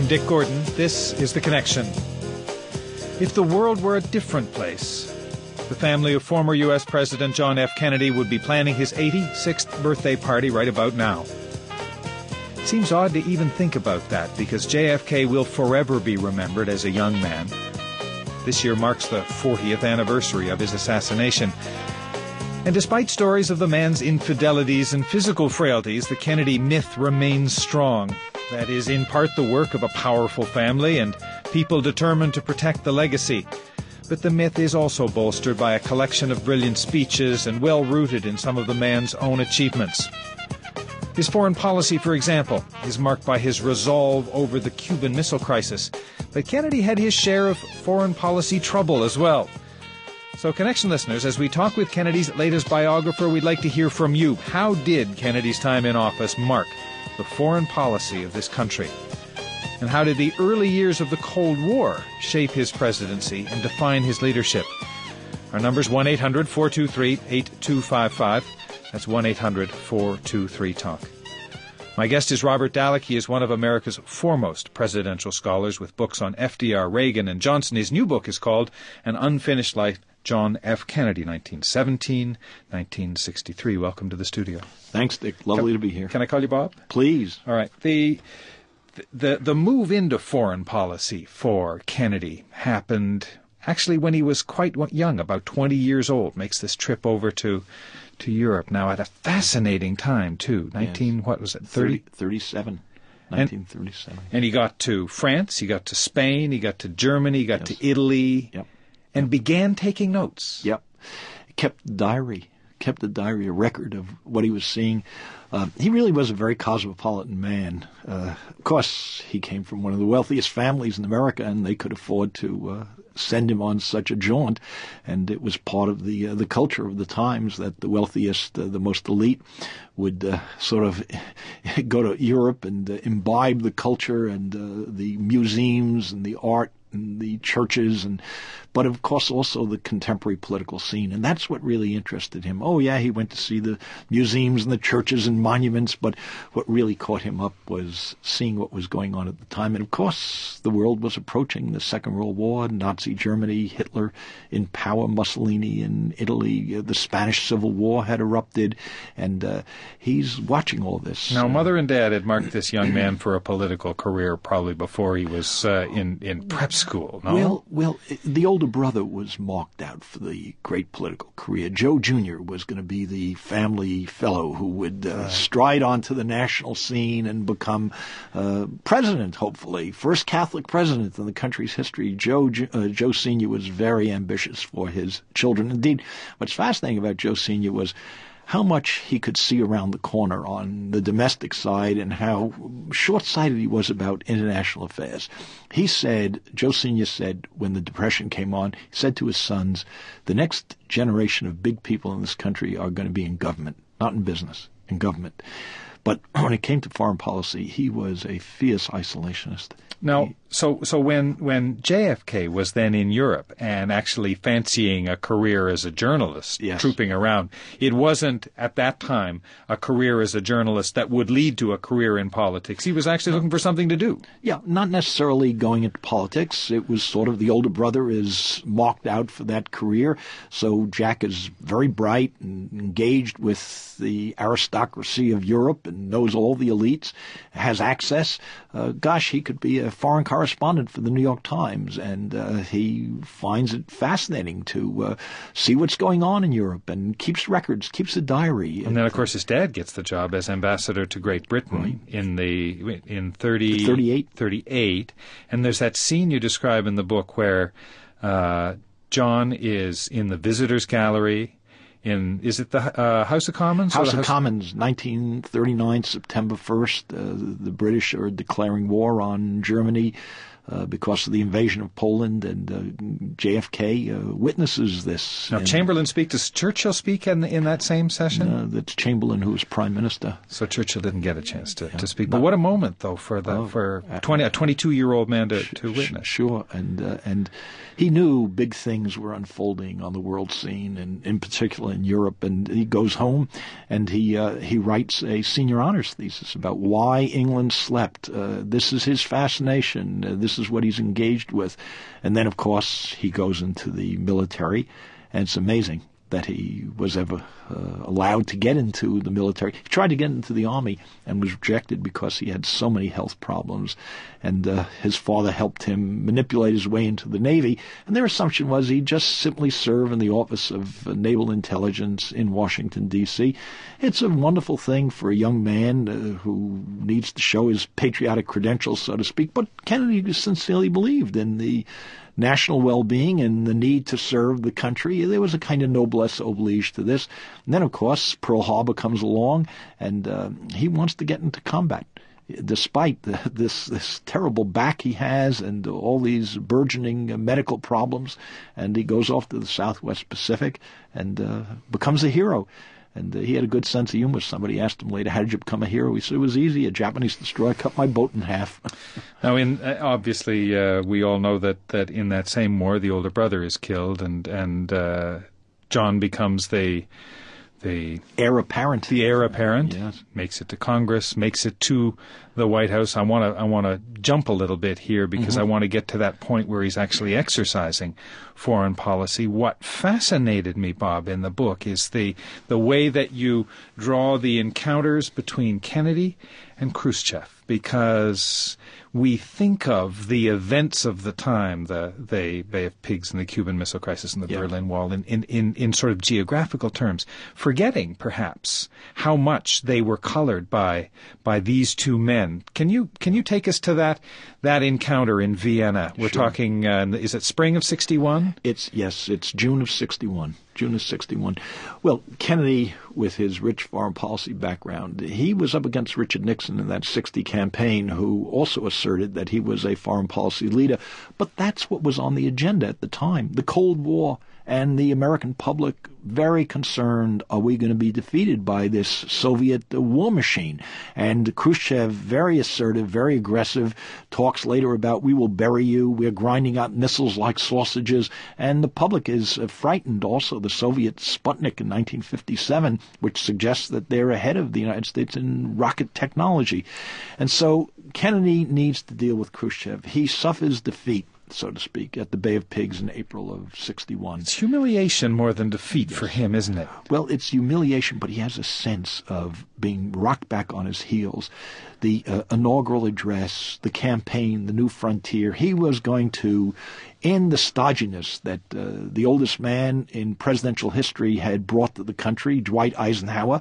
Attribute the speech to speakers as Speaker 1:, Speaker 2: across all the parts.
Speaker 1: I'm Dick Gordon. This is The Connection. If the world were a different place, the family of former U.S. President John F. Kennedy would be planning his 86th birthday party right about now. It seems odd to even think about that, because JFK will forever be remembered as a young man. This year marks the 40th anniversary of his assassination. And despite stories of the man's infidelities and physical frailties, the Kennedy myth remains strong. That is in part the work of a powerful family and people determined to protect the legacy. But the myth is also bolstered by a collection of brilliant speeches and well-rooted in some of the man's own achievements. His foreign policy, for example, is marked by his resolve over the Cuban Missile Crisis. But Kennedy had his share of foreign policy trouble as well. So, Connection listeners, as we talk with Kennedy's latest biographer, we'd like to hear from you. How did Kennedy's time in office mark the foreign policy of this country? And how did the early years of the Cold War shape his presidency and define his leadership? Our number's 1-800-423-8255. That's 1-800-423-TALK. My guest is Robert Dallek. He is one of America's foremost presidential scholars with books on FDR, Reagan, and Johnson. His new book is called An Unfinished Life, John F. Kennedy, 1917-1963. Welcome to the studio.
Speaker 2: Thanks, Dick. Lovely to be here.
Speaker 1: Can I call you Bob?
Speaker 2: Please.
Speaker 1: All right. The move into foreign policy for Kennedy happened actually when he was quite young, about 20 years old. Makes this trip over to Europe now at a fascinating time, too.
Speaker 2: 1937. 1937.
Speaker 1: And he got to France, he got to Spain, he got to Germany, he got to Italy, and began taking notes.
Speaker 2: Yep. Kept a diary, a record of what he was seeing. He really was a very cosmopolitan man. Of course, he came from one of the wealthiest families in America, and they could afford to send him on such a jaunt. And it was part of the culture of the times that the wealthiest, the most elite, would sort of go to Europe and imbibe the culture and the museums and the art and the churches, but of course also the contemporary political scene. And that's what really interested him. Oh yeah, he went to see the museums and the churches and monuments, but what really caught him up was seeing what was going on at the time. And of course the world was approaching the Second World War, Nazi Germany, Hitler in power, Mussolini in Italy, the Spanish Civil War had erupted, and he's watching all this.
Speaker 1: Now, Mother and Dad had marked this young man for a political career probably before he was in prep school, no?
Speaker 2: Well, the older brother was marked out for the great political career. Joe Jr. was going to be the family fellow who would stride onto the national scene and become president, hopefully. First Catholic president in the country's history. Joe Sr. was very ambitious for his children. Indeed, what's fascinating about Joe Sr. was how much he could see around the corner on the domestic side and how short-sighted he was about international affairs. He said, Joe Sr. said, when the Depression came on, he said to his sons, the next generation of big people in this country are going to be in government, not in business, in government. But when it came to foreign policy, he was a fierce isolationist.
Speaker 1: Now, so when JFK was then in Europe and actually fancying a career as a journalist, trooping around, it wasn't at that time a career as a journalist that would lead to a career in politics. He was actually looking for something to do.
Speaker 2: Yeah, not necessarily going into politics. It was sort of the older brother is marked out for that career. So Jack is very bright and engaged with the aristocracy of Europe and knows all the elites, has access. He could be a foreign correspondent for the New York Times, and he finds it fascinating to see what's going on in Europe and keeps records, keeps a diary.
Speaker 1: And then, of course, his dad gets the job as ambassador to Great Britain in 38. And there's that scene you describe in the book where John is in the visitors' gallery. Is it the House of Commons?
Speaker 2: House of Commons, 1939, September 1st. The British are declaring war on Germany. because of the invasion of Poland, and JFK witnesses this.
Speaker 1: Now, Chamberlain speak. Does Churchill speak in that same session?
Speaker 2: That's Chamberlain, who was prime minister.
Speaker 1: So Churchill didn't get a chance to speak. But what a moment, though, for a 22-year-old man to witness.
Speaker 2: Sure, and he knew big things were unfolding on the world scene, and in particular in Europe. And he goes home, and he writes a senior honors thesis about why England slept. This is his fascination. This is what he's engaged with. And then, of course, he goes into the military, and it's amazing that he was ever allowed to get into the military. He tried to get into the Army and was rejected because he had so many health problems. And his father helped him manipulate his way into the Navy. And their assumption was he'd just simply serve in the Office of Naval Intelligence in Washington, D.C. It's a wonderful thing for a young man who needs to show his patriotic credentials, so to speak. But Kennedy sincerely believed in the national well-being and the need to serve the country. There was a kind of noblesse oblige to this. And then, of course, Pearl Harbor comes along, and he wants to get into combat, despite this terrible back he has and all these burgeoning medical problems. And he goes off to the Southwest Pacific and becomes a hero. And he had a good sense of humor. Somebody asked him later, how did you become a hero? He said, it was easy. A Japanese destroyer cut my boat in half.
Speaker 1: Now, obviously, we all know that in that same war, the older brother is killed, and John becomes the
Speaker 2: heir apparent.
Speaker 1: The heir apparent.
Speaker 2: Yes.
Speaker 1: Makes it to Congress, makes it to the White House. I want to jump a little bit here because I want to get to that point where he's actually exercising foreign policy. What fascinated me, Bob, in the book is the way that you draw the encounters between Kennedy and Khrushchev, because we think of the events of the time, the Bay of Pigs and the Cuban Missile Crisis and the Berlin Wall in sort of geographical terms, forgetting perhaps how much they were colored by these two men. Can you take us to that encounter in Vienna? We're talking, is it spring of 61?
Speaker 2: It's June of 61. June of 61. Well, Kennedy, with his rich foreign policy background, he was up against Richard Nixon in that 60 campaign, who also asserted that he was a foreign policy leader. But that's what was on the agenda at the time. The Cold War, and the American public very concerned, are we going to be defeated by this Soviet war machine? And Khrushchev, very assertive, very aggressive, talks later about, we will bury you, we're grinding out missiles like sausages, and the public is frightened. Also, the Soviet Sputnik in 1957, which suggests that they're ahead of the United States in rocket technology. And so Kennedy needs to deal with Khrushchev. He suffers defeat, so to speak, at the Bay of Pigs in April of 61.
Speaker 1: It's humiliation more than defeat for him, isn't it?
Speaker 2: Well, it's humiliation, but he has a sense of being rocked back on his heels. The inaugural address, the campaign, the new frontier, he was going to end the stodginess that the oldest man in presidential history had brought to the country, Dwight Eisenhower,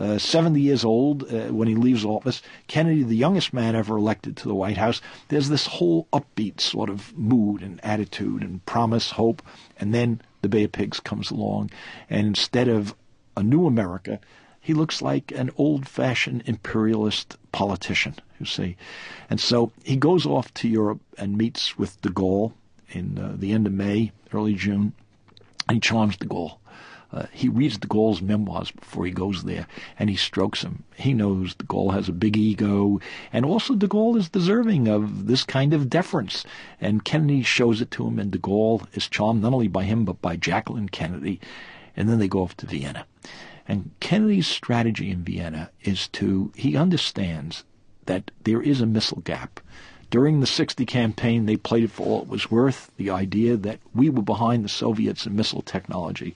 Speaker 2: 70 years old when he leaves office. Kennedy, the youngest man ever elected to the White House. There's this whole upbeat sort of mood and attitude and promise, hope, and then the Bay of Pigs comes along, and instead of a new America, he looks like an old-fashioned imperialist politician, you see. And so he goes off to Europe and meets with de Gaulle in the end of May, early June, and he charms de Gaulle. He reads de Gaulle's memoirs before he goes there, and he strokes him. He knows de Gaulle has a big ego, and also de Gaulle is deserving of this kind of deference. And Kennedy shows it to him, and de Gaulle is charmed not only by him, but by Jacqueline Kennedy. And then they go off to Vienna. And Kennedy's strategy in Vienna is he understands that there is a missile gap. During the 60 campaign, they played it for all it was worth, the idea that we were behind the Soviets in missile technology.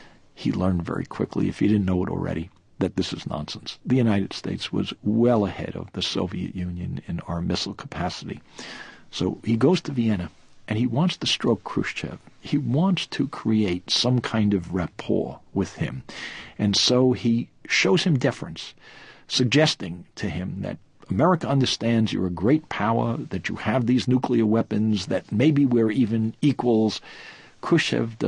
Speaker 2: He learned very quickly, if he didn't know it already, that this is nonsense. The United States was well ahead of the Soviet Union in our missile capacity. So he goes to Vienna, and he wants to stroke Khrushchev. He wants to create some kind of rapport with him. And so he shows him deference, suggesting to him that America understands you're a great power, that you have these nuclear weapons, that maybe we're even equals. Khrushchev doesn't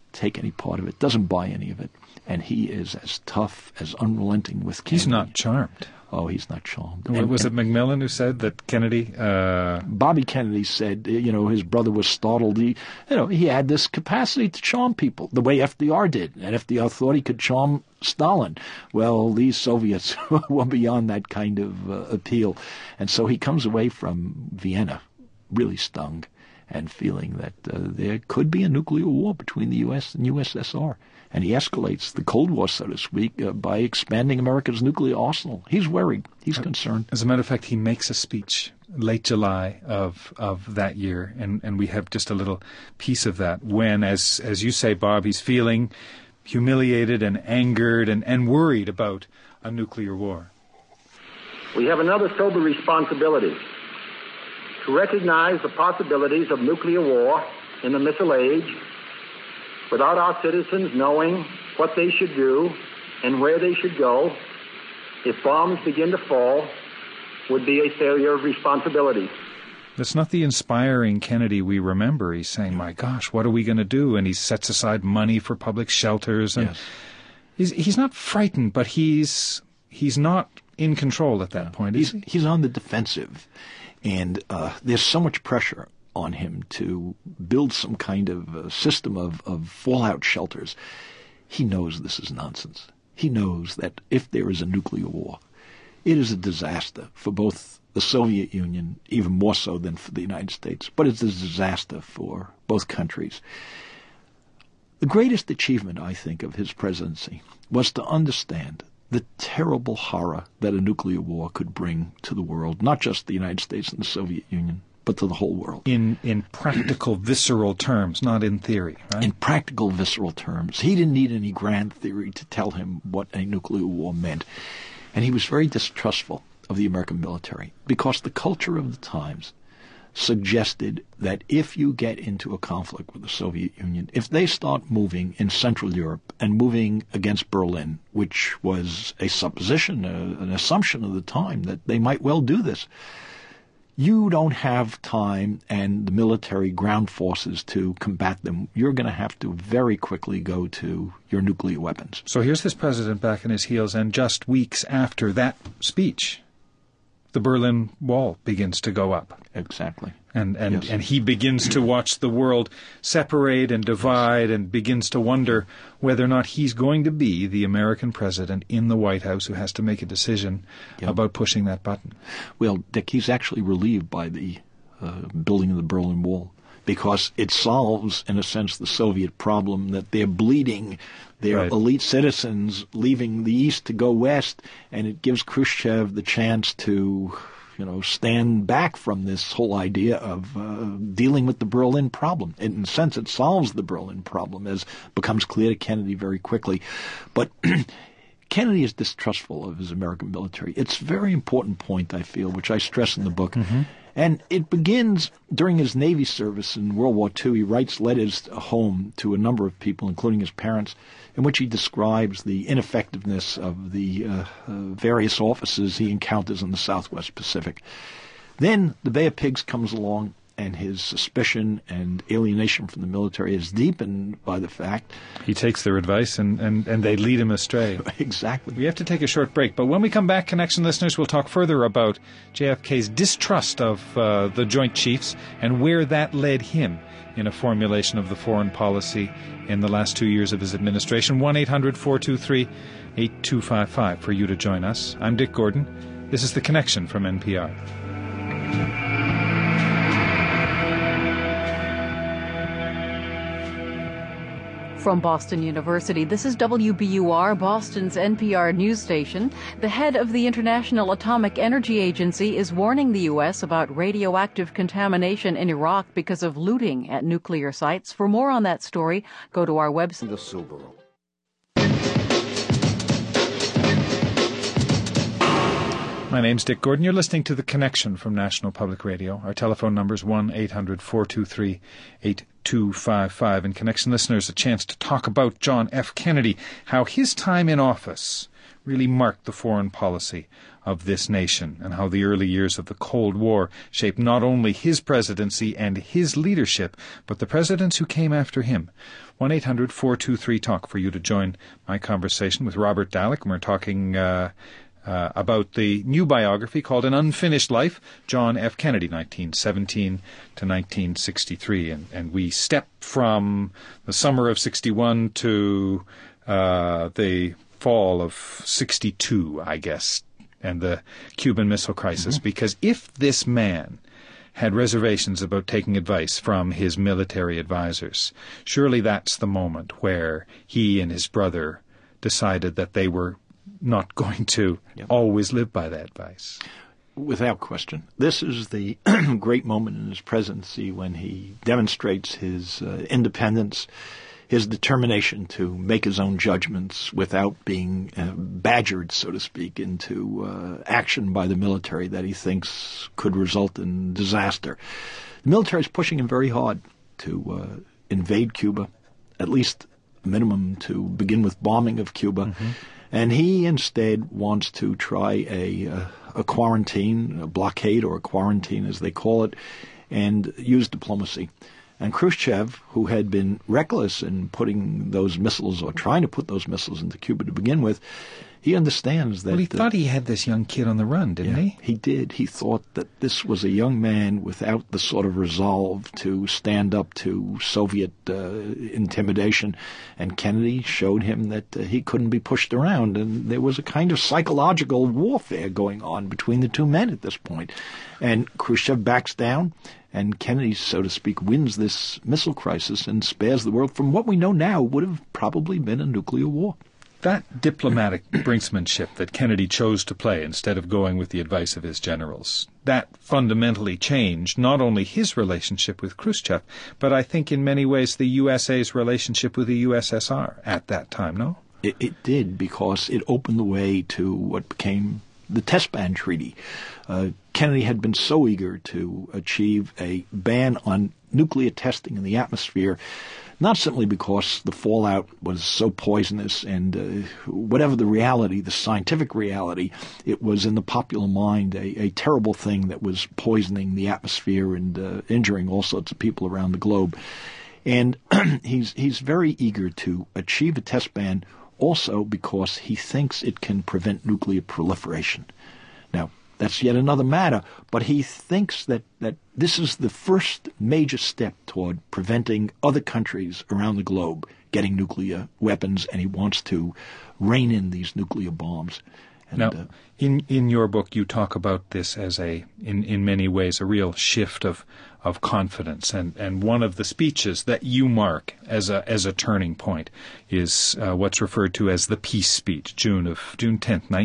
Speaker 2: take any part of it, doesn't buy any of it. And he is as tough, as unrelenting with Kennedy.
Speaker 1: He's not charmed.
Speaker 2: Oh, he's not charmed.
Speaker 1: Was it Macmillan who said that Kennedy...
Speaker 2: Bobby Kennedy said, his brother was startled. He had this capacity to charm people, the way FDR did. And FDR thought he could charm Stalin. Well, these Soviets were beyond that kind of appeal. And so he comes away from Vienna really stung and feeling that there could be a nuclear war between the U.S. and USSR. And he escalates the Cold War, so to speak, by expanding America's nuclear arsenal. He's worried. He's concerned.
Speaker 1: As a matter of fact, he makes a speech late July of that year, and we have just a little piece of that when, as you say, Bob, he's feeling humiliated and angered and worried about a nuclear war.
Speaker 3: We have another sober responsibility to recognize the possibilities of nuclear war in the missile age without our citizens knowing what they should do and where they should go if bombs begin to fall would be a failure of responsibility.
Speaker 1: That's not the inspiring Kennedy we remember. He's saying, my gosh, what are we going to do? And he sets aside money for public shelters. And
Speaker 2: yes.
Speaker 1: He's not frightened, but he's not in control at that point.
Speaker 2: He's on the defensive. And there's so much pressure on him to build some kind of system of fallout shelters. He knows this is nonsense. He knows that if there is a nuclear war, it is a disaster for both the Soviet Union, even more so than for the United States, but it's a disaster for both countries. The greatest achievement, I think, of his presidency was to understand the terrible horror that a nuclear war could bring to the world, not just the United States and the Soviet Union, but to the whole world.
Speaker 1: In practical, visceral terms, not in theory, right?
Speaker 2: In practical, visceral terms. He didn't need any grand theory to tell him what a nuclear war meant. And he was very distrustful of the American military because the culture of the times suggested that if you get into a conflict with the Soviet Union, if they start moving in Central Europe and moving against Berlin, which was a supposition, an assumption of the time that they might well do this, you don't have time and the military ground forces to combat them. You're going to have to very quickly go to your nuclear weapons.
Speaker 1: So here's this president back on his heels, and just weeks after that speech, the Berlin Wall begins to go up.
Speaker 2: Exactly.
Speaker 1: And he begins to watch the world separate and divide and begins to wonder whether or not he's going to be the American president in the White House who has to make a decision about pushing that button.
Speaker 2: Well, Dick, he's actually relieved by the building of the Berlin Wall because it solves, in a sense, the Soviet problem that they're bleeding their elite citizens leaving the East to go West, and it gives Khrushchev the chance to stand back from this whole idea of dealing with the Berlin problem. In a sense, it solves the Berlin problem, as becomes clear to Kennedy very quickly. But Kennedy is distrustful of his American military. It's a very important point, I feel, which I stress in the book. Mm-hmm. And it begins during his Navy service in World War II. He writes letters home to a number of people, including his parents, in which he describes the ineffectiveness of the various officers he encounters in the Southwest Pacific. Then the Bay of Pigs comes along, and his suspicion and alienation from the military is deepened by the fact
Speaker 1: he takes their advice and they lead him astray.
Speaker 2: Exactly.
Speaker 1: We have to take a short break, but when we come back, Connection listeners, we'll talk further about JFK's distrust of the Joint Chiefs and where that led him in a formulation of the foreign policy in the last 2 years of his administration. 1-800-423-8255 for you to join us. I'm Dick Gordon. This is The Connection from NPR.
Speaker 4: From Boston University, this is WBUR, Boston's NPR news station. The head of the International Atomic Energy Agency is warning the U.S. about radioactive contamination in Iraq because of looting at nuclear sites. For more on that story, go to our website.
Speaker 5: The Subaru.
Speaker 1: My name's Dick Gordon. You're listening to The Connection from National Public Radio. Our telephone number is 1-800-423-8255. And Connection listeners, a chance to talk about John F. Kennedy, how his time in office really marked the foreign policy of this nation, and how the early years of the Cold War shaped not only his presidency and his leadership, but the presidents who came after him. 1-800-423-TALK for you to join my conversation with Robert Dallek. And we're talking about the new biography called An Unfinished Life, John F. Kennedy, 1917 to 1963. And we step from the summer of 61 to the fall of 62, I guess, and the Cuban Missile Crisis. Because if this man had reservations about taking advice from his military advisors, surely that's the moment where he and his brother decided that they were not going to always live by that advice.
Speaker 2: Without question. This is the great moment in his presidency when he demonstrates his independence, his determination to make his own judgments without being badgered, so to speak, into action by the military that he thinks could result in disaster. The military is pushing him very hard to invade Cuba, at least minimum to begin with bombing of Cuba. And he instead wants to try a quarantine, a blockade or a quarantine as they call it, and use diplomacy. And Khrushchev, who had been reckless in putting those missiles or trying to put those missiles into Cuba to begin with, he understands that...
Speaker 1: Well, he thought he had this young kid on the run, didn't he?
Speaker 2: He did. He thought that this was a young man without the sort of resolve to stand up to Soviet intimidation. And Kennedy showed him that he couldn't be pushed around. And there was a kind of psychological warfare going on between the two men at this point. And Khrushchev backs down, and Kennedy, so to speak, wins this missile crisis and spares the world from what we know now would have probably been a nuclear war.
Speaker 1: That diplomatic brinksmanship that Kennedy chose to play instead of going with the advice of his generals, that fundamentally changed not only his relationship with Khrushchev, but I think in many ways the USA's relationship with the USSR at that time, no?
Speaker 2: It did, because it opened the way to what became the Test Ban Treaty. Kennedy had been so eager to achieve a ban on nuclear testing in the atmosphere, not simply because the fallout was so poisonous and whatever the reality, the scientific reality, it was in the popular mind a terrible thing that was poisoning the atmosphere and injuring all sorts of people around the globe. And he's very eager to achieve a test ban also because he thinks it can prevent nuclear proliferation. Now, that's yet another matter, but he thinks that this is the first major step toward preventing other countries around the globe getting nuclear weapons, and he wants to rein in these nuclear bombs. And,
Speaker 1: now, in your book, you talk about this as in many ways, a real shift of confidence. And one of the speeches that you mark as a turning point is what's referred to as the peace speech, June 10th,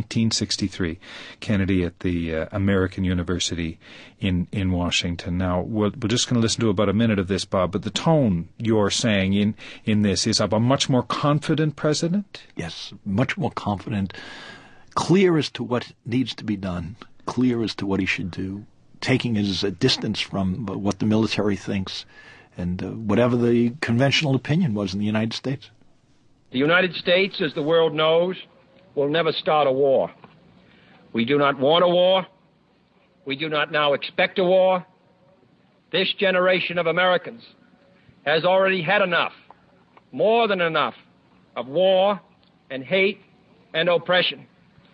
Speaker 1: 1963, Kennedy at the American University in Washington. Now, we're just going to listen to about a minute of this, Bob, but the tone you're saying in this is of a much more confident president?
Speaker 2: Yes, much more confident, clear as to what needs to be done, clear as to what he should do, taking his distance from what the military thinks and whatever the conventional opinion was in the United States.
Speaker 5: The United States, as the world knows, will never start a war. We do not want a war. We do not now expect a war. This generation of Americans has already had enough, more than enough, of war and hate and oppression.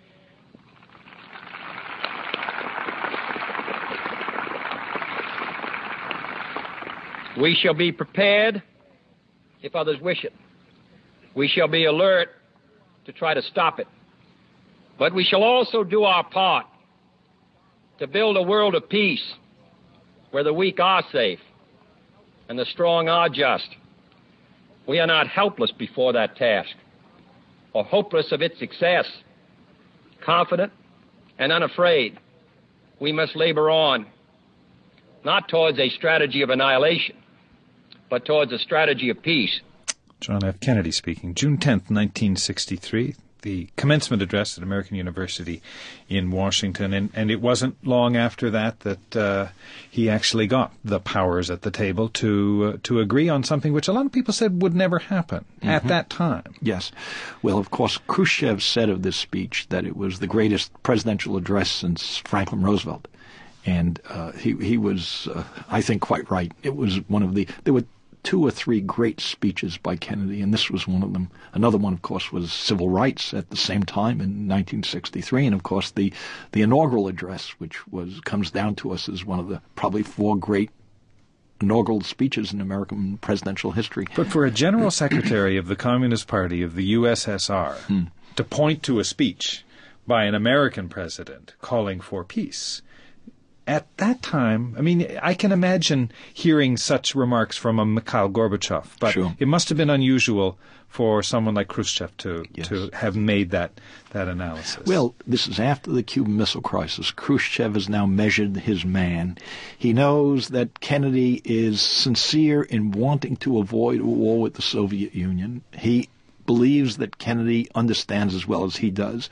Speaker 5: We shall be prepared if others wish it. We shall be alert to try to stop it. But we shall also do our part to build a world of peace where the weak are safe and the strong are just. We are not helpless before that task or hopeless of its success. Confident and unafraid, we must labor on, not towards a strategy of annihilation, but towards a strategy of peace.
Speaker 1: John F. Kennedy speaking. June 10th, 1963. the commencement address at American University in Washington, and it wasn't long after that he actually got the powers at the table to agree on something which a lot of people said would never happen at that time.
Speaker 2: Yes. Well, of course, Khrushchev said of this speech that it was the greatest presidential address since Franklin Roosevelt. And he was, I think, quite right. It was one of there were 2 or 3 great speeches by Kennedy, and this was one of them. Another one, of course, was civil rights at the same time in 1963, and of course the inaugural address, which comes down to us as one of the probably 4 great inaugural speeches in American presidential history.
Speaker 1: But for a general secretary of the Communist Party of the USSR to point to a speech by an American president calling for peace, at that time, I mean, I can imagine hearing such remarks from a Mikhail Gorbachev, but
Speaker 2: Sure.
Speaker 1: It must have been unusual for someone like Khrushchev to have made that analysis.
Speaker 2: Well, this is after the Cuban Missile Crisis. Khrushchev has now measured his man. He knows that Kennedy is sincere in wanting to avoid a war with the Soviet Union. He believes that Kennedy understands as well as he does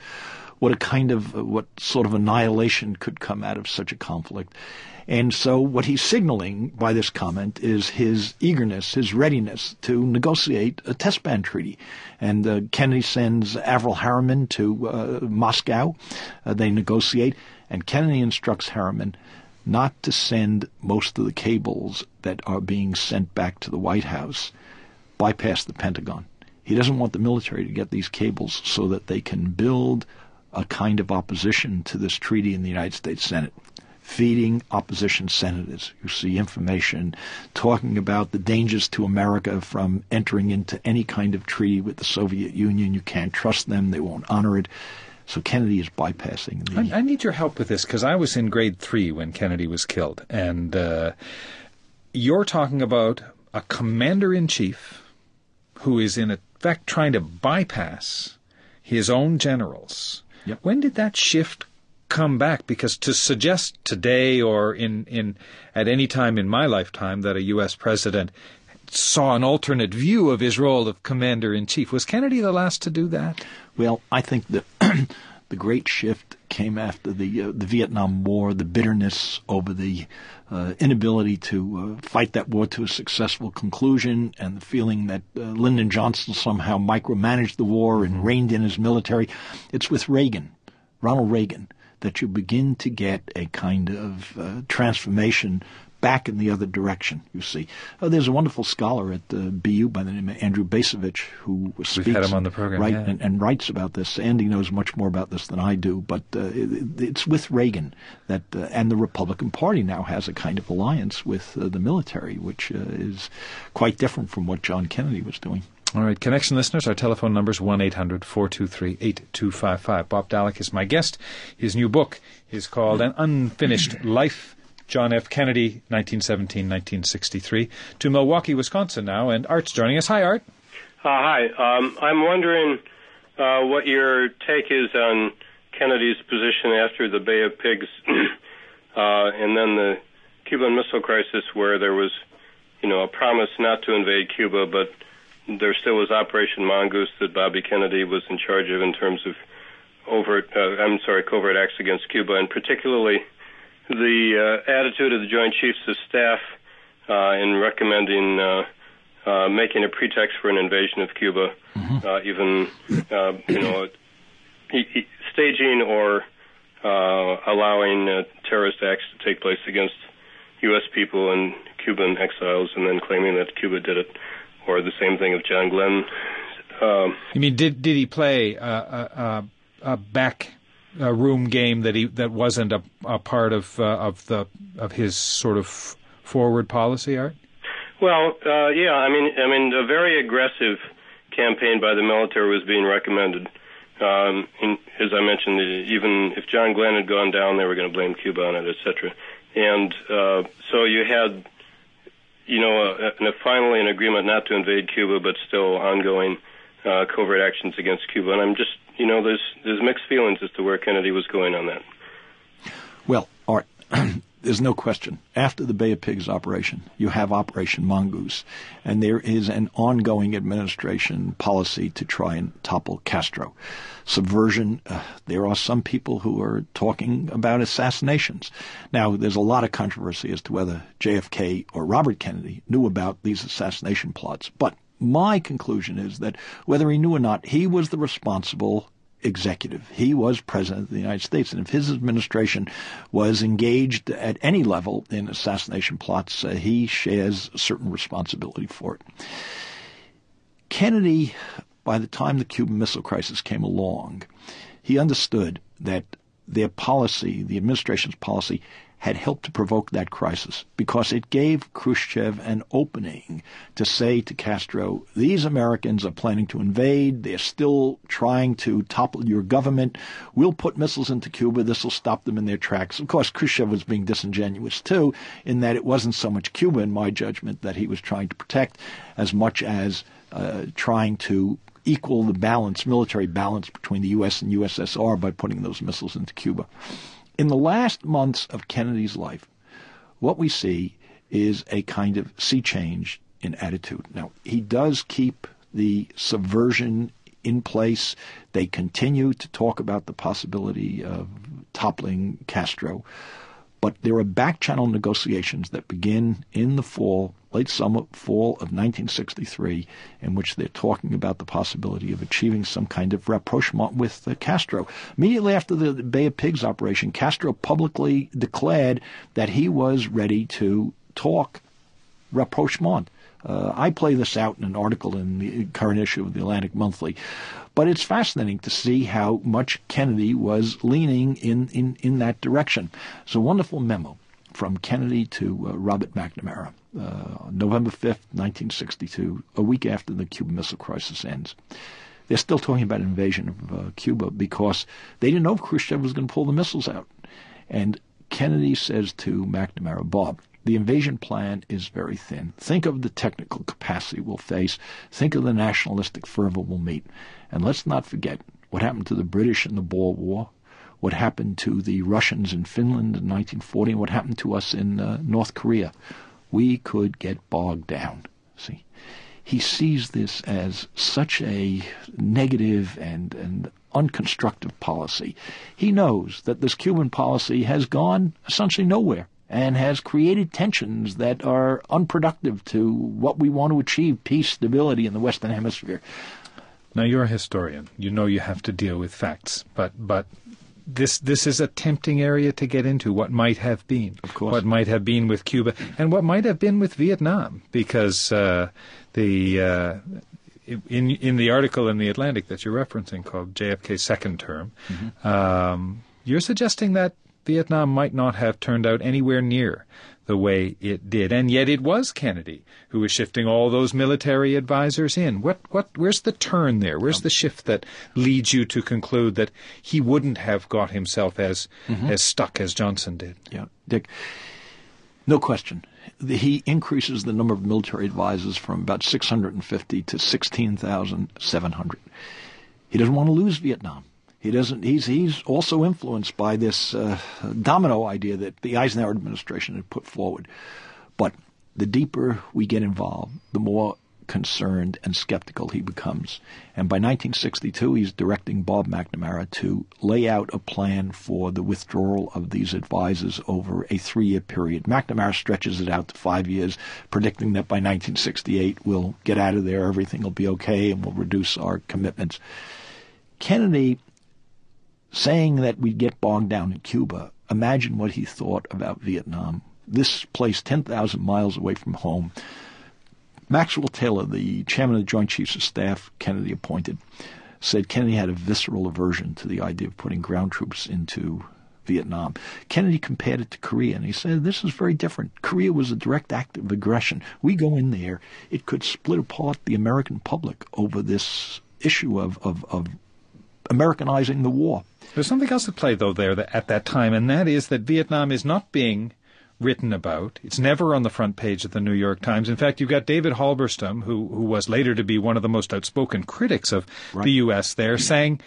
Speaker 2: what sort of annihilation could come out of such a conflict. And so what he's signaling by this comment is his eagerness, his readiness to negotiate a test ban treaty. And Kennedy sends Averell Harriman to Moscow. They negotiate, and Kennedy instructs Harriman not to send most of the cables that are being sent back to the White House bypass the Pentagon. He doesn't want the military to get these cables so that they can build a kind of opposition to this treaty in the United States Senate, feeding opposition senators who see information, talking about the dangers to America from entering into any kind of treaty with the Soviet Union. You can't trust them. They won't honor it. So Kennedy is bypassing
Speaker 1: I need your help with this, because I was in grade 3 when Kennedy was killed, and you're talking about a commander-in-chief who is in effect trying to bypass his own generals.
Speaker 2: Yep.
Speaker 1: When did that shift come back? Because to suggest today or in at any time in my lifetime that a U.S. president saw an alternate view of his role of commander-in-chief, was Kennedy the last to do that?
Speaker 2: Well, I think that the great shift came after the Vietnam War, the bitterness over the inability to fight that war to a successful conclusion, and the feeling that Lyndon Johnson somehow micromanaged the war and reined in his military. It's with Ronald Reagan, that you begin to get a kind of transformation back in the other direction, you see. There's a wonderful scholar at BU by the name of Andrew Bacevich who speaks.
Speaker 1: We've had him on the program,
Speaker 2: right,
Speaker 1: yeah.
Speaker 2: and writes about this. Andy knows much more about this than I do, but it's with Reagan that, and the Republican Party now has a kind of alliance with the military, which is quite different from what John Kennedy was doing.
Speaker 1: All right, Connection listeners, our telephone number is 1-800-423-8255. Bob Dallek is my guest. His new book is called An Unfinished Life, John F. Kennedy, 1917-1963. To Milwaukee, Wisconsin now, and Art's joining us. Hi, Art.
Speaker 6: Hi. I'm wondering what your take is on Kennedy's position after the Bay of Pigs and then the Cuban Missile Crisis, where there was, a promise not to invade Cuba, but there still was Operation Mongoose that Bobby Kennedy was in charge of in terms of covert acts against Cuba, and particularly the attitude of the Joint Chiefs of Staff in recommending making a pretext for an invasion of Cuba, staging or allowing terrorist acts to take place against U.S. people and Cuban exiles, and then claiming that Cuba did it, or the same thing of John Glenn.
Speaker 1: You mean did he play a back room game that wasn't a part of his sort of forward policy, Art?
Speaker 6: Well, yeah. I mean, a very aggressive campaign by the military was being recommended. As I mentioned, even if John Glenn had gone down, they were going to blame Cuba on it, etc. And so you had, finally an agreement not to invade Cuba, but still ongoing covert actions against Cuba. And I'm just, there's mixed feelings as to where Kennedy was going on that.
Speaker 2: Well, Art, there's no question. After the Bay of Pigs operation, you have Operation Mongoose, and there is an ongoing administration policy to try and topple Castro. Subversion, there are some people who are talking about assassinations. Now, there's a lot of controversy as to whether JFK or Robert Kennedy knew about these assassination plots. But my conclusion is that whether he knew or not, he was the responsible executive. He was president of the United States, and if his administration was engaged at any level in assassination plots, he shares a certain responsibility for it. Kennedy, by the time the Cuban Missile Crisis came along, he understood that their policy, the administration's policy, had helped to provoke that crisis because it gave Khrushchev an opening to say to Castro, these Americans are planning to invade. They're still trying to topple your government. We'll put missiles into Cuba. This will stop them in their tracks. Of course, Khrushchev was being disingenuous, too, in that it wasn't so much Cuba, in my judgment, that he was trying to protect as much as trying to equal the balance, military balance between the U.S. and USSR by putting those missiles into Cuba. In the last months of Kennedy's life, what we see is a kind of sea change in attitude. Now, he does keep the subversion in place. They continue to talk about the possibility of toppling Castro. But there are back-channel negotiations that begin in the fall, late summer, fall of 1963, in which they're talking about the possibility of achieving some kind of rapprochement with Castro. Immediately after the Bay of Pigs operation, Castro publicly declared that he was ready to talk rapprochement. I play this out in an article in the current issue of the Atlantic Monthly. But it's fascinating to see how much Kennedy was leaning in that direction. It's a wonderful memo from Kennedy to Robert McNamara, November 5th, 1962, a week after the Cuban Missile Crisis ends. They're still talking about invasion of Cuba because they didn't know if Khrushchev was going to pull the missiles out. And Kennedy says to McNamara, Bob, the invasion plan is very thin. Think of the technical capacity we'll face. Think of the nationalistic fervor we'll meet. And let's not forget what happened to the British in the Boer War, what happened to the Russians in Finland in 1940, and what happened to us in North Korea. We could get bogged down. See, he sees this as such a negative and unconstructive policy. He knows that this Cuban policy has gone essentially nowhere and has created tensions that are unproductive to what we want to achieve, peace, stability in the Western Hemisphere.
Speaker 1: Now, you're a historian. You know you have to deal with facts, but this is a tempting area to get into, what might have been.
Speaker 2: Of course.
Speaker 1: What might have been with Cuba, and what might have been with Vietnam, because in the article in The Atlantic that you're referencing called JFK's Second Term, you're suggesting that Vietnam might not have turned out anywhere near the way it did, and yet it was Kennedy who was shifting all those military advisors in. Where's the turn there? Where's the shift that leads you to conclude that he wouldn't have got himself as stuck as Johnson did?
Speaker 2: Yeah, Dick, no question. He increases the number of military advisors from about 650 to 16,700. He doesn't want to lose Vietnam. He doesn't. He's also influenced by this domino idea that the Eisenhower administration had put forward. But the deeper we get involved, the more concerned and skeptical he becomes. And by 1962, he's directing Bob McNamara to lay out a plan for the withdrawal of these advisors over a 3-year period. McNamara stretches it out to 5 years, predicting that by 1968 we'll get out of there, everything will be okay, and we'll reduce our commitments. Kennedy, saying that we'd get bogged down in Cuba, imagine what he thought about Vietnam. This place 10,000 miles away from home. Maxwell Taylor, the chairman of the Joint Chiefs of Staff Kennedy appointed, said Kennedy had a visceral aversion to the idea of putting ground troops into Vietnam. Kennedy compared it to Korea, and he said, this is very different. Korea was a direct act of aggression. We go in there, it could split apart the American public over this issue of Americanizing the war.
Speaker 1: There's something else at play, though, there at that time, and that is that Vietnam is not being written about. It's never on the front page of the New York Times. In fact, you've got David Halberstam, who was later to be one of the most outspoken critics of the U.S. there, saying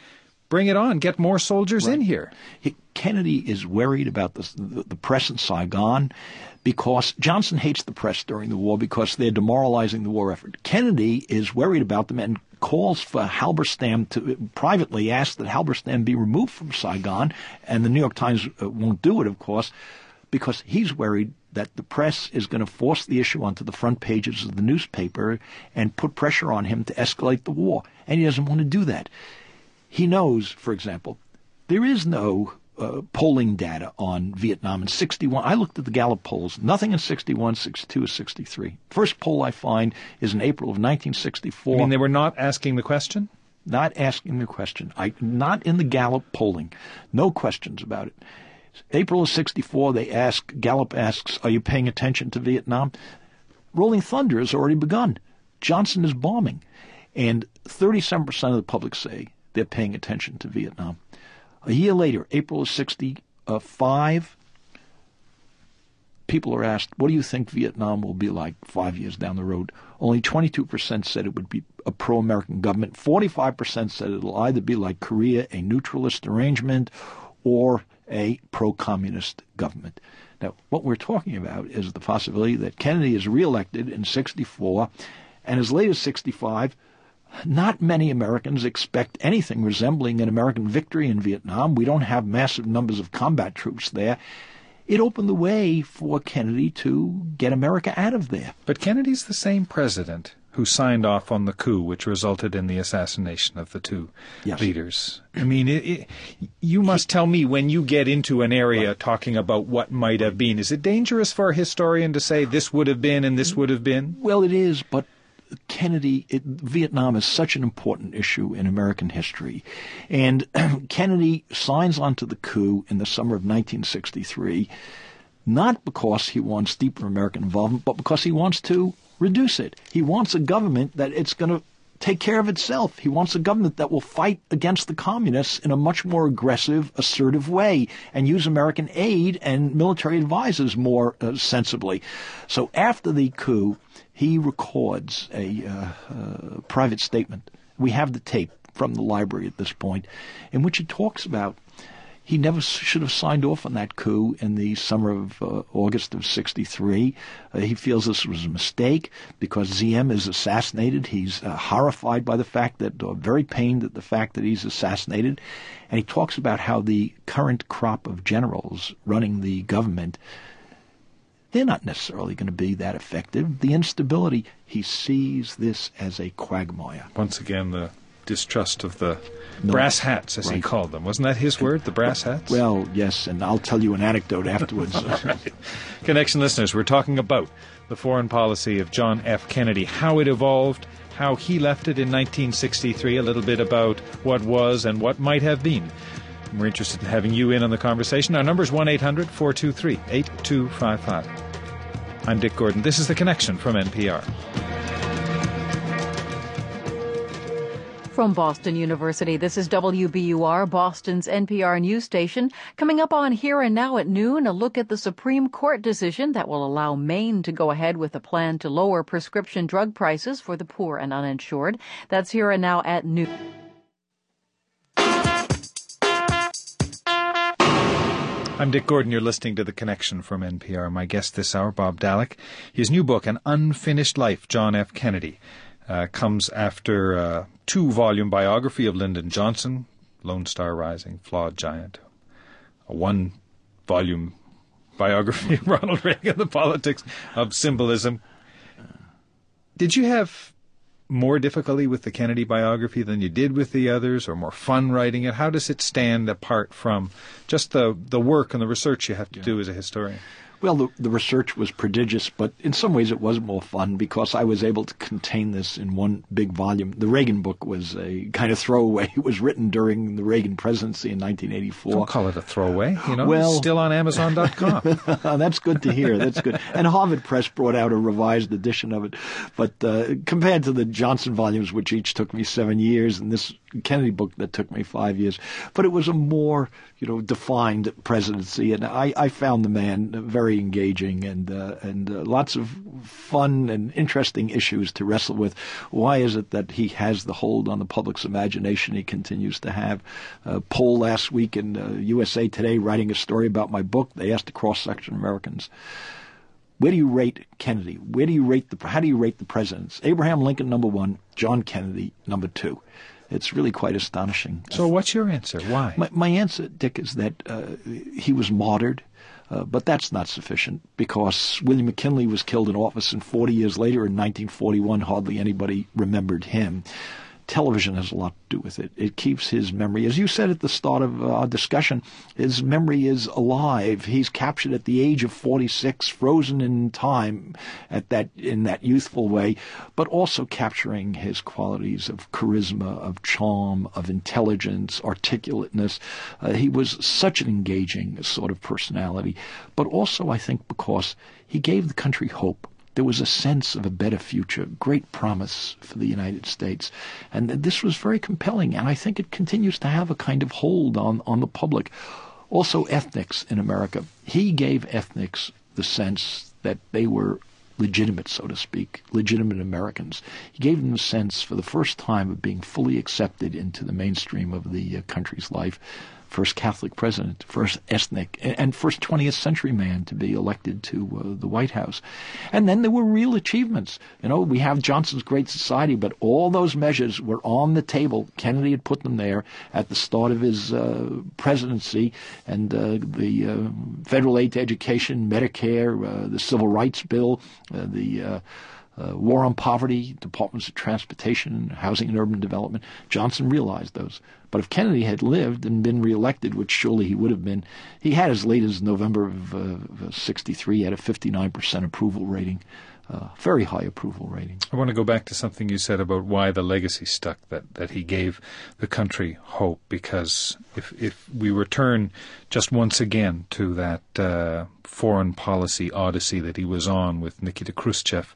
Speaker 1: bring it on, get more soldiers in here.
Speaker 2: Kennedy is worried about the press in Saigon because Johnson hates the press during the war because they're demoralizing the war effort. Kennedy is worried about them and calls for Halberstam to privately ask that Halberstam be removed from Saigon, and the New York Times won't do it, of course, because he's worried that the press is going to force the issue onto the front pages of the newspaper and put pressure on him to escalate the war, and he doesn't want to do that. He knows, for example, there is no polling data on Vietnam in 61. I looked at the Gallup polls. Nothing in 61, 62, or 63. First poll I find is in April of 1964.
Speaker 1: I mean, they were not asking the question?
Speaker 2: Not asking the question. Not in the Gallup polling. No questions about it. April of 64, Gallup asks, are you paying attention to Vietnam? Rolling Thunder has already begun. Johnson is bombing. And 37% of the public say they're paying attention to Vietnam. A year later, April of 65, people are asked, what do you think Vietnam will be like 5 years down the road? Only 22% said it would be a pro-American government. 45% said it will either be like Korea, a neutralist arrangement, or a pro-communist government. Now, what we're talking about is the possibility that Kennedy is reelected in 64, and as late as 65, not many Americans expect anything resembling an American victory in Vietnam. We don't have massive numbers of combat troops there. It opened the way for Kennedy to get America out of there.
Speaker 1: But Kennedy's the same president who signed off on the coup which resulted in the assassination of the two leaders. I mean, you must tell me, when you get into an area talking about what might have been, is it dangerous for a historian to say this would have been and this would have been?
Speaker 2: Well, it is, but Vietnam is such an important issue in American history. And Kennedy signs onto the coup in the summer of 1963, not because he wants deeper American involvement, but because he wants to reduce it. He wants a government that it's going to take care of itself. He wants a government that will fight against the communists in a much more aggressive, assertive way and use American aid and military advisors more sensibly. So after the coup, he records a private statement. We have the tape from the library at this point, in which he talks about he never should have signed off on that coup in the summer of August of 63. He feels this was a mistake because Diem is assassinated. He's horrified by the fact that, very pained at the fact that he's assassinated. And he talks about how the current crop of generals running the government, they're not necessarily going to be that effective. The instability, he sees this as a quagmire.
Speaker 1: Once again, the distrust of the brass hats, as he called them. Wasn't that his word, the brass hats?
Speaker 2: Well, yes, and I'll tell you an anecdote afterwards.
Speaker 1: Right. Connection listeners, we're talking about the foreign policy of John F. Kennedy, how it evolved, how he left it in 1963, a little bit about what was and what might have been. We're interested in having you in on the conversation. Our number is 1-800-423-8255. I'm Dick Gordon. This is The Connection from NPR.
Speaker 4: From Boston University, this is WBUR, Boston's NPR news station. Coming up on Here and Now at noon, a look at the Supreme Court decision that will allow Maine to go ahead with a plan to lower prescription drug prices for the poor and uninsured. That's Here and Now at noon.
Speaker 1: I'm Dick Gordon. You're listening to The Connection from NPR. My guest this hour, Bob Dallek. His new book, An Unfinished Life, John F. Kennedy, comes after a 2-volume biography of Lyndon Johnson, Lone Star Rising, Flawed Giant, a 1-volume biography of Ronald Reagan, The Politics of Symbolism. Did you have more difficulty with the Kennedy biography than you did with the others, or more fun writing it? How does it stand apart from just the work and the research you have to do as a historian?
Speaker 2: Well, the research was prodigious, but in some ways it was more fun because I was able to contain this in one big volume. The Reagan book was a kind of throwaway. It was written during the Reagan presidency in 1984.
Speaker 1: Don't call it a throwaway.
Speaker 2: Well,
Speaker 1: it's still on Amazon.com.
Speaker 2: That's good to hear. That's good. And Harvard Press brought out a revised edition of it. But compared to the Johnson volumes, which each took me 7 years, and this Kennedy book that took me 5 years, but it was a more, defined presidency. And I found the man very very engaging and lots of fun and interesting issues to wrestle with. Why is it that he has the hold on the public's imagination he continues to have? Poll last week in USA Today, writing a story about my book, they asked a cross-section of Americans, where do you rate Kennedy? How do you rate the presidents? Abraham Lincoln, number one. John Kennedy, number two. It's really quite astonishing.
Speaker 1: So what's your answer? Why?
Speaker 2: My answer, Dick, is that he was martyred, but that's not sufficient because William McKinley was killed in office, and 40 years later, in 1941, hardly anybody remembered him. Television has a lot to do with it. It keeps his memory. As you said at the start of our discussion, his memory is alive. He's captured at the age of 46, frozen in time in that youthful way, but also capturing his qualities of charisma, of charm, of intelligence, articulateness. He was such an engaging sort of personality, but also, I think, because he gave the country hope. There was a sense of a better future, great promise for the United States. And this was very compelling, and I think it continues to have a kind of hold on the public. Also, ethnics in America. He gave ethnics the sense that they were legitimate, so to speak, legitimate Americans. He gave them the sense for the first time of being fully accepted into the mainstream of the country's life. First Catholic president, first ethnic, and first 20th century man to be elected to the White House. And then there were real achievements. We have Johnson's Great Society, but all those measures were on the table. Kennedy had put them there at the start of his presidency, and the federal aid to education, Medicare, the Civil Rights Bill, the War on Poverty, Departments of Transportation, Housing and Urban Development. Johnson realized those. But if Kennedy had lived and been reelected, which surely he would have been, he had as late as November of 63, he had a 59% approval rating, very high approval rating.
Speaker 1: I want to go back to something you said about why the legacy stuck, that he gave the country hope, because if we return just once again to that foreign policy odyssey that he was on with Nikita Khrushchev,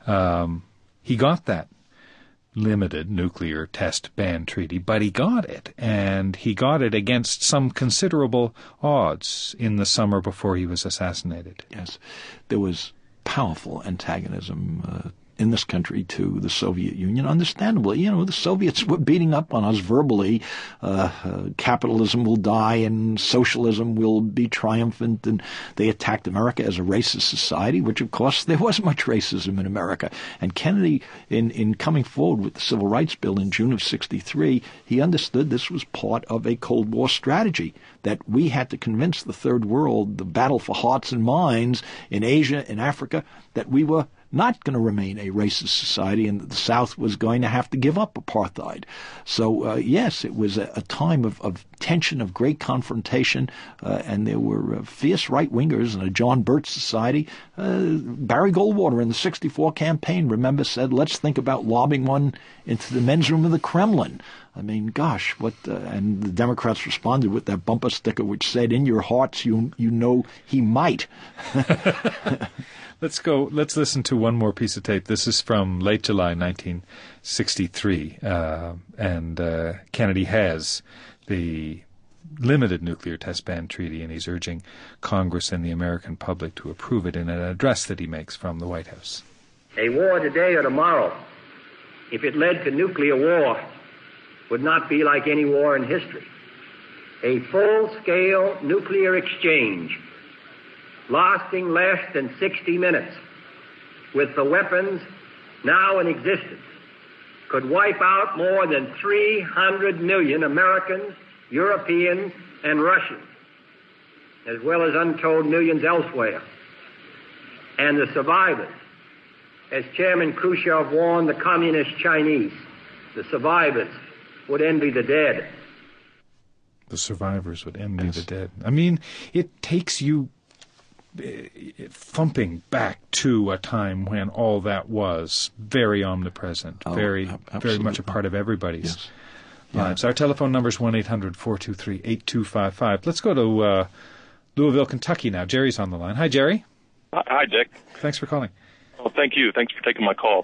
Speaker 1: he got that limited nuclear test ban treaty, but he got it, and he got it against some considerable odds in the summer before he was assassinated.
Speaker 2: Yes, there was powerful antagonism in this country to the Soviet Union. Understandably, the Soviets were beating up on us verbally. Capitalism will die and socialism will be triumphant, and they attacked America as a racist society, which of course there was much racism in America. And Kennedy, in coming forward with the Civil Rights Bill in June of 63, he understood this was part of a Cold War strategy, that we had to convince the Third World, the battle for hearts and minds in Asia, in Africa, that we were not going to remain a racist society and that the South was going to have to give up apartheid. So, yes, it was a time of tension, of great confrontation, and there were fierce right-wingers in a John Birch society. Barry Goldwater in the 64 campaign, remember, said, let's think about lobbing one into the men's room of the Kremlin. I mean, gosh, and the Democrats responded with that bumper sticker which said, in your hearts, you know he might.
Speaker 1: Let's listen to one more piece of tape. This is from late July 1963, and Kennedy has the limited nuclear test ban treaty, and he's urging Congress and the American public to approve it in an address that he makes from the White House.
Speaker 3: A war today or tomorrow, if it led to nuclear war, would not be like any war in history. A full-scale nuclear exchange lasting less than 60 minutes with the weapons now in existence could wipe out more than 300 million Americans, Europeans, and Russians, as well as untold millions elsewhere. And the survivors, as Chairman Khrushchev warned the communist Chinese, the survivors would envy the dead.
Speaker 1: The survivors would envy the dead. I mean, it takes you thumping back to a time when all that was very omnipresent, very much a part of everybody's lives. Our telephone number is 1-800-423-8255. Let's go to Louisville, Kentucky now. Jerry's on the line. Hi, Jerry.
Speaker 7: Hi, Dick.
Speaker 1: Thanks for calling.
Speaker 7: Well, thank you. Thanks for taking my call.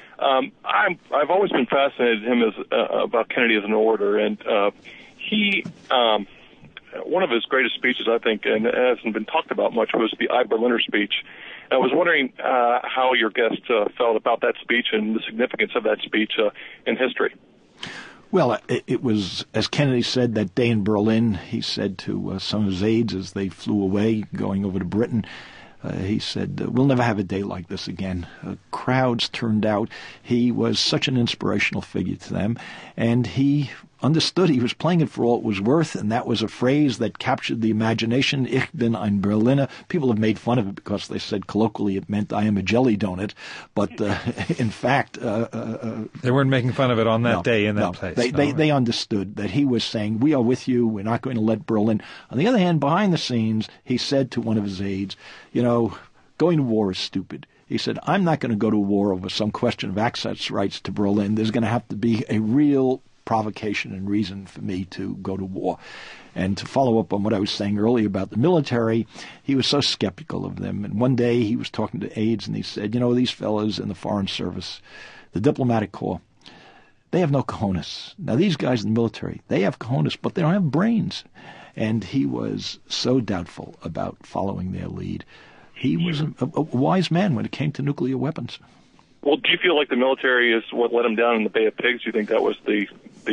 Speaker 7: I've always been fascinated with him about Kennedy as an orator, and he one of his greatest speeches, I think, and it hasn't been talked about much, was the Berliner speech. I was wondering how your guest felt about that speech and the significance of that speech in history.
Speaker 2: Well, it was, as Kennedy said that day in Berlin, he said to some of his aides as they flew away, going over to Britain, he said, we'll never have a day like this again. Crowds turned out. He was such an inspirational figure to them, and he understood he was playing it for all it was worth, and that was a phrase that captured the imagination. Ich bin ein Berliner. People have made fun of it because they said colloquially it meant I am a jelly donut, but in fact...
Speaker 1: they weren't making fun of it on that day in that place.
Speaker 2: They understood that he was saying, we are with you, we're not going to let Berlin... On the other hand, behind the scenes, he said to one of his aides, going to war is stupid. He said, I'm not going to go to war over some question of access rights to Berlin. There's going to have to be a real provocation and reason for me to go to war. And to follow up on what I was saying earlier about the military, he was so skeptical of them. And one day he was talking to aides and he said, these fellas in the Foreign Service, the diplomatic corps, they have no cojones. Now these guys in the military, they have cojones, but they don't have brains. And he was so doubtful about following their lead. He was a wise man when it came to nuclear weapons.
Speaker 7: Well, do you feel like the military is what let him down in the Bay of Pigs? Do you think that was the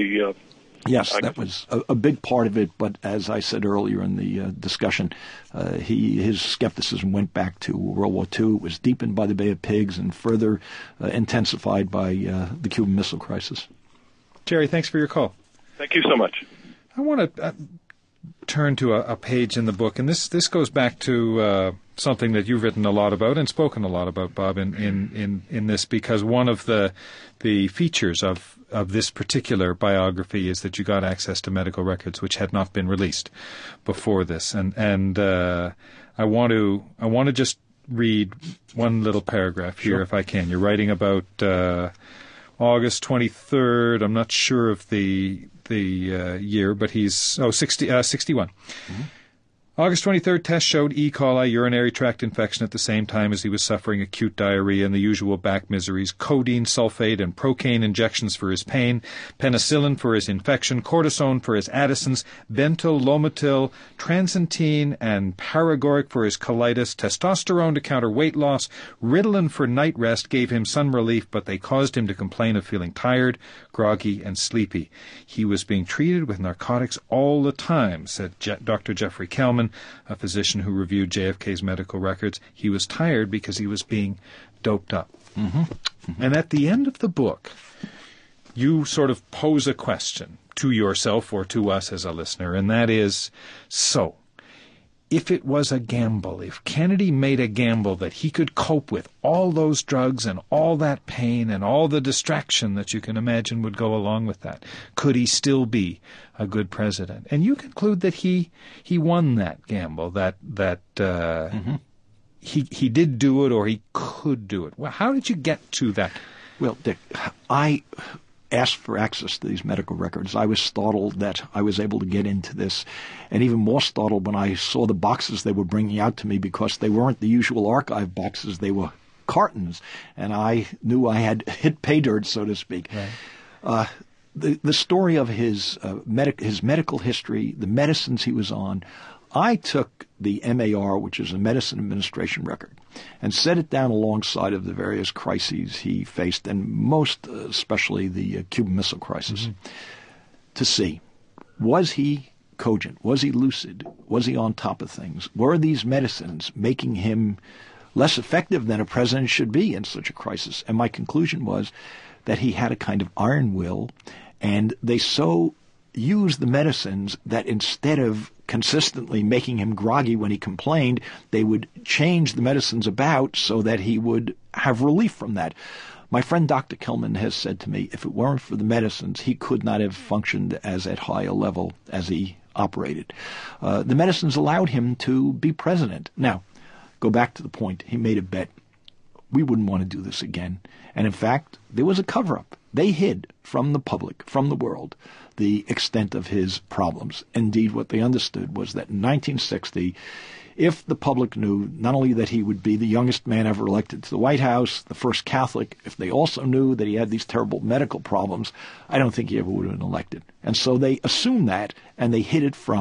Speaker 2: Yes, that was a big part of it. But as I said earlier in the discussion, his skepticism went back to World War II. It was deepened by the Bay of Pigs and further intensified by the Cuban Missile Crisis.
Speaker 1: Jerry, thanks for your call.
Speaker 7: Thank you so much.
Speaker 1: I want to turn to a page in the book, and this goes back to something that you've written a lot about and spoken a lot about, Bob, in this, because one of the features of this particular biography is that you got access to medical records which had not been released before this, and I want to just read one little paragraph here, if I can. You're writing about August 23rd. I'm not sure of the year, but he's 61. Mm-hmm. August 23rd, test showed E. coli urinary tract infection at the same time as he was suffering acute diarrhea and the usual back miseries, codeine, sulfate, and procaine injections for his pain, penicillin for his infection, cortisone for his Addison's, bentol, Lomotil, transentine, and paregoric for his colitis, testosterone to counter weight loss, Ritalin for night rest gave him some relief, but they caused him to complain of feeling tired, groggy, and sleepy. He was being treated with narcotics all the time, said Dr. Jeffrey Kelman, a physician who reviewed JFK's medical records. He was tired because he was being doped up. Mm-hmm. Mm-hmm. And at the end of the book, you sort of pose a question to yourself or to us as a listener, and that is, so, if it was a gamble, if Kennedy made a gamble that he could cope with all those drugs and all that pain and all the distraction that you can imagine would go along with that, could he still be a good president? And you conclude that he won that gamble, that mm-hmm. he did do it, or he could do it. Well, how did you get to that?
Speaker 2: Well, Dick, I asked for access to these medical records. I was startled that I was able to get into this, and even more startled when I saw the boxes they were bringing out to me, because they weren't the usual archive boxes. They were cartons, and I knew I had hit pay dirt, so to speak. Right. The story of his medical history, the medicines he was on, I took the MAR, which is a Medicine Administration record, and set it down alongside of the various crises he faced, and most especially the Cuban Missile Crisis, mm-hmm. to see, was he cogent? Was he lucid? Was he on top of things? Were these medicines making him less effective than a president should be in such a crisis? And my conclusion was that he had a kind of iron will, and they so used the medicines that instead of consistently making him groggy when he complained, they would change the medicines about so that he would have relief from that. My friend Dr. Kelman has said to me, if it weren't for the medicines, he could not have functioned as at high a level as he operated. The medicines allowed him to be president. Now, go back to the point. He made a bet. We wouldn't want to do this again. And in fact, there was a cover-up. They hid from the public, from the world, the extent of his problems. Indeed, what they understood was that in 1960, if the public knew not only that he would be the youngest man ever elected to the White House, the first Catholic, if they also knew that he had these terrible medical problems, I don't think he ever would have been elected. And so they assumed that, and they hid it from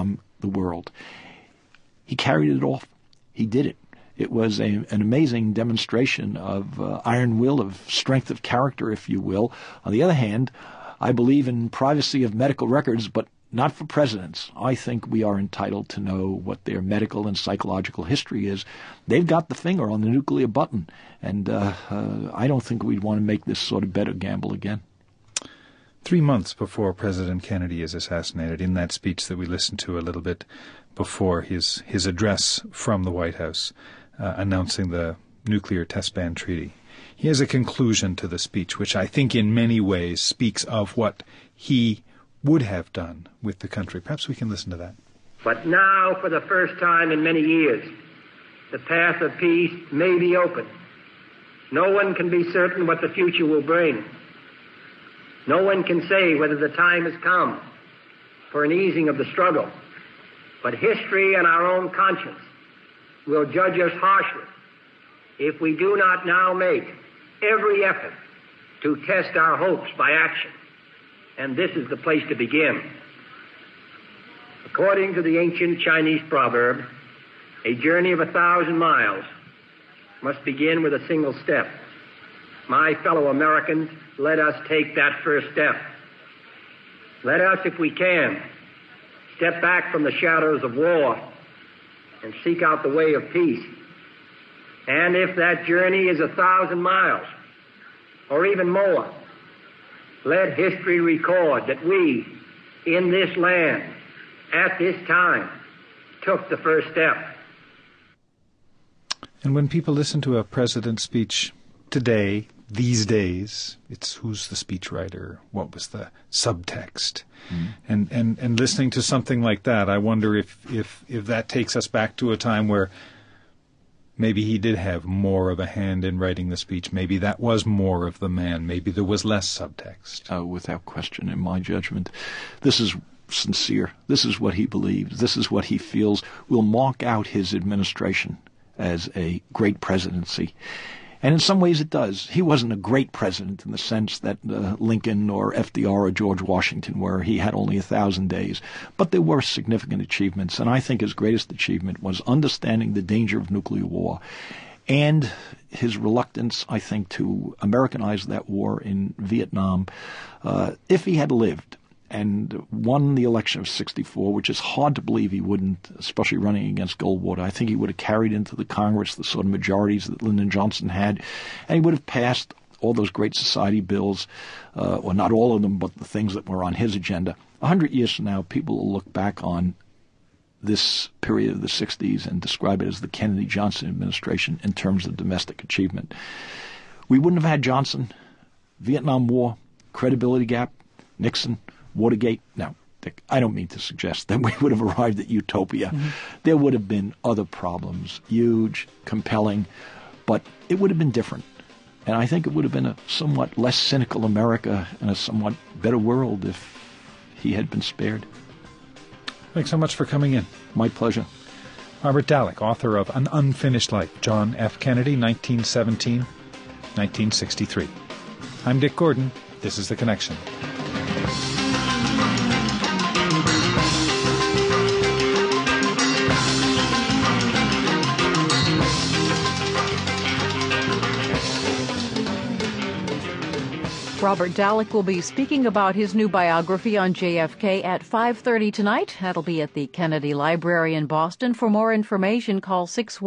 Speaker 2: the world. He carried it off. He did it. It was an amazing demonstration of iron will, of strength of character, if you will. On the other hand, I believe in privacy of medical records, but not for presidents. I think we are entitled to know what their medical and psychological history is. They've got the finger on the nuclear button, and I don't think we'd want to make this sort of bet or gamble again.
Speaker 1: 3 months before President Kennedy is assassinated, in that speech that we listened to a little bit before his address from the White House announcing the nuclear test ban treaty, he has a conclusion to the speech which I think in many ways speaks of what he would have done with the country. Perhaps we can listen to that.
Speaker 3: But now, for the first time in many years, the path of peace may be open. No one can be certain what the future will bring. No one can say whether the time has come for an easing of the struggle. But history and our own conscience will judge us harshly if we do not now make every effort to test our hopes by action. And this is the place to begin. According to the ancient Chinese proverb, a journey of 1,000 miles must begin with a single step. My fellow Americans, let us take that first step. Let us, if we can, step back from the shadows of war and seek out the way of peace. And if that journey is 1,000 miles, or even more, let history record that we, in this land, at this time, took the first step.
Speaker 1: And when people listen to a president's speech today, these days, it's who's the speechwriter, what was the subtext. And listening to something like that, I wonder if that takes us back to a time where maybe he did have more of a hand in writing the speech. Maybe that was more of the man. Maybe there was less subtext.
Speaker 2: Without question, in my judgment, this is sincere. This is what he believes. This is what he feels will mark out his administration as a great presidency. And in some ways it does. He wasn't a great president in the sense that Lincoln or FDR or George Washington were. He had only 1,000 days. But there were significant achievements, and I think his greatest achievement was understanding the danger of nuclear war and his reluctance, I think, to Americanize that war in Vietnam. If he had lived and won the election of 1964, which is hard to believe he wouldn't, especially running against Goldwater. I think he would have carried into the Congress the sort of majorities that Lyndon Johnson had, and he would have passed all those great society bills, or not all of them, but the things that were on his agenda. 100 years from now, people will look back on this period of the 60s and describe it as the Kennedy-Johnson administration in terms of domestic achievement. We wouldn't have had Johnson, Vietnam War, credibility gap, Nixon, Watergate. Now, Dick, I don't mean to suggest that we would have arrived at utopia. Mm-hmm. There would have been other problems, huge, compelling, but it would have been different. And I think it would have been a somewhat less cynical America and a somewhat better world if he had been spared.
Speaker 1: Thanks so much for coming in.
Speaker 2: My pleasure.
Speaker 1: Robert Dallek, author of An Unfinished Life, John F. Kennedy, 1917-1963. I'm Dick Gordon. This is The Connection.
Speaker 4: Robert Dallek will be speaking about his new biography on JFK at 5:30 tonight. That'll be at the Kennedy Library in Boston. For more information, call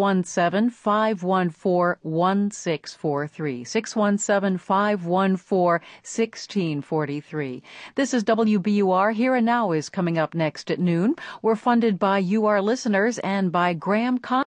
Speaker 4: 617-514-1643, 617-514-1643. This is WBUR. Here and Now is coming up next at noon. We're funded by you, our listeners, and by Graham Conn.